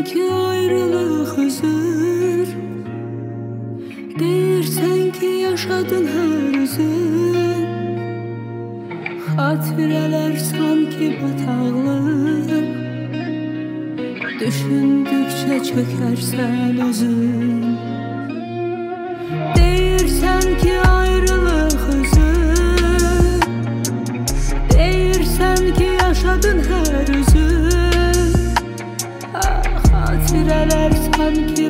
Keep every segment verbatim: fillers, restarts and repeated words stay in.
ki ayrılıq üzür, deyirsən ki yaşadın hər üzün. Xatirələr sanki bataqlıq, düşündükcə çökərsən özün. Deyirsən ki ayrılıq üzür, deyirsən ki yaşadın hər üzün. Xatirələr sanki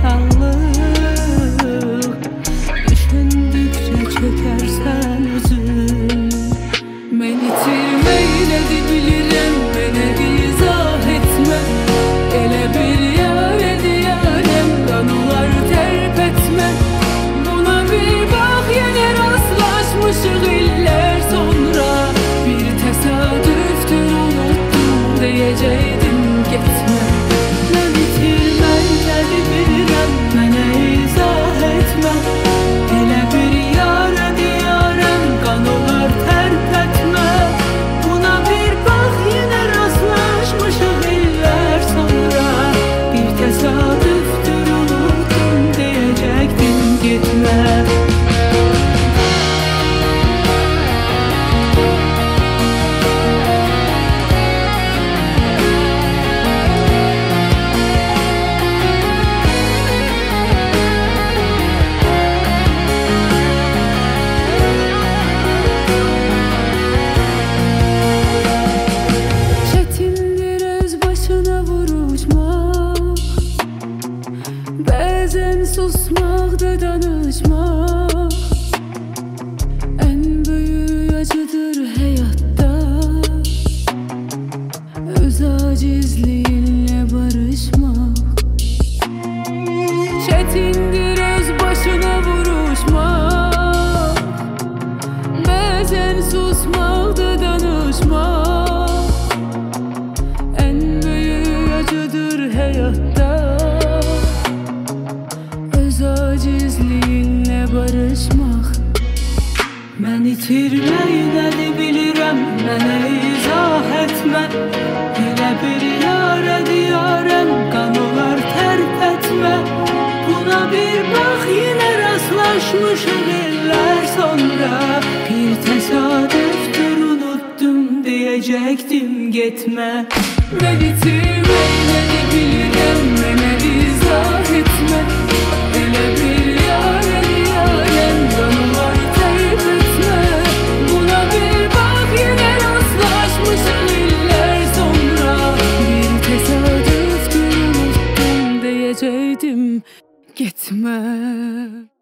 bataqlıq, düşündükcə çökərsən özün. Mən itirmək nədir bilirəm, mənə izah etmə. Elə bir yar ediyarəm, qanılar tərp etmə. Buna bir bax, yenə rastlaşmışıq illər sonra. Bir təsadüftür unuttum deyəcəkdim getmə. Mən itirmək nədir bilirəm, mənə izah etmə. Elə bir yar ediyarəm, qanılar tərp etmə. Buna bir bax, yenə rastlaşmışıq illər sonra. Bir təsadüftür unuttum deyəcəkdim getmə. Bəzən susmaq da danışmaq ən böyük acıdır həyatda. Öz acizliyinlə barışmaq çətindir, öz başına vuruşmaq. Bəzən susmaq da danışmaq ən böyük acıdır həyatda. Acizliyinlə barışmaq. Mən itirmək nədir bilirəm, mənə izah etmə. Elə bir yar ediyarəm, qanılar tərp etmə. Buna bir bax, yenə rastlaşmışıq illər sonra. Bir təsadüftür unuttum deyəcəkdim getmə. Mən itirmək nədir bilirəm, mənə izah etmə. Elə bir yar ediyarəm, qanılar tərp etmə. Buna bir bax, yenə rastlaşmışıq illər sonra. Bir təsadüftür unuttum deyəcəkdim getmə.